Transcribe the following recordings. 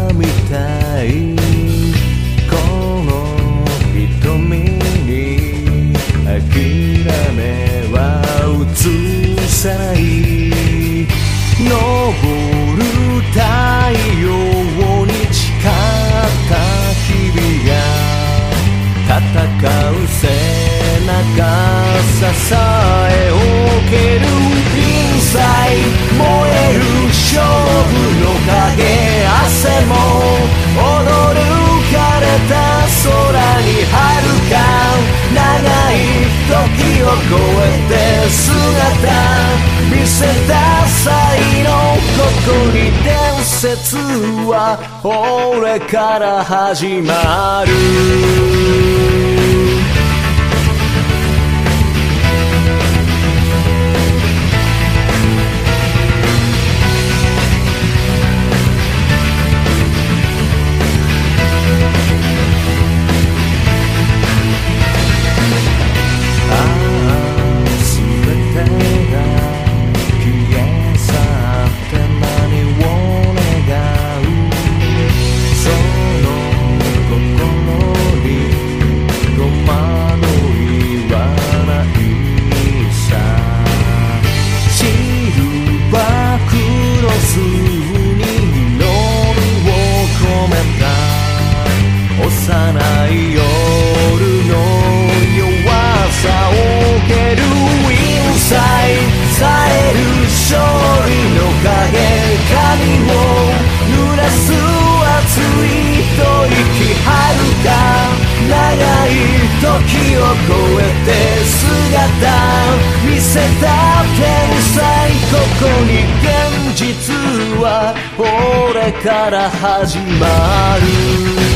みたいこの瞳に諦めは映さない昇る太陽に誓った日々が戦う背中支えを受けるインサイ燃える勝負の影汗も踊る枯れた空に遥か長い時を超えて姿見せた才能ここに伝説は俺から始まる幼い夜の弱さを受けるインサイ冴える勝利の影髪を濡らす熱い吐息遥か長い時を超えて姿見せた天才ここに現実は俺から始まる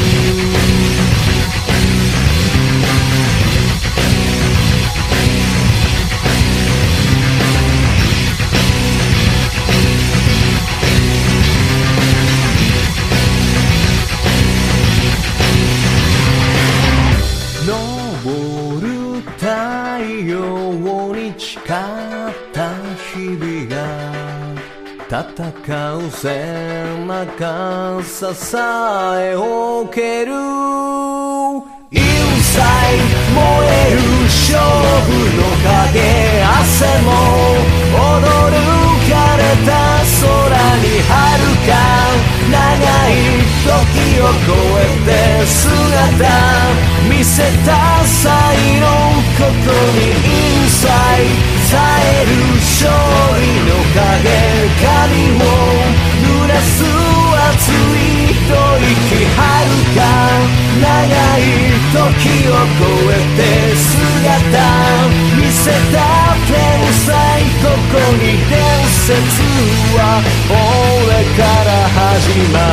昇る太陽に誓った日々が戦う背中支えを受けるインサイ燃える勝負の影汗も踊る枯れた空に遥か長い時を超えて姿見せた才能ここにインサイ冴える勝利の影髪を濡らす熱い吐息遥か長い時を超えて姿見せた天才ここに伝説は俺から始まる